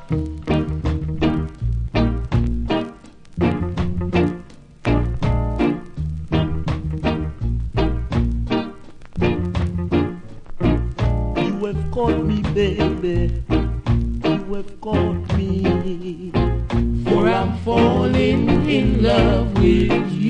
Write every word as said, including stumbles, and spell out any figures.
You have caught me, baby. You have caught me. For I'm falling in love with you.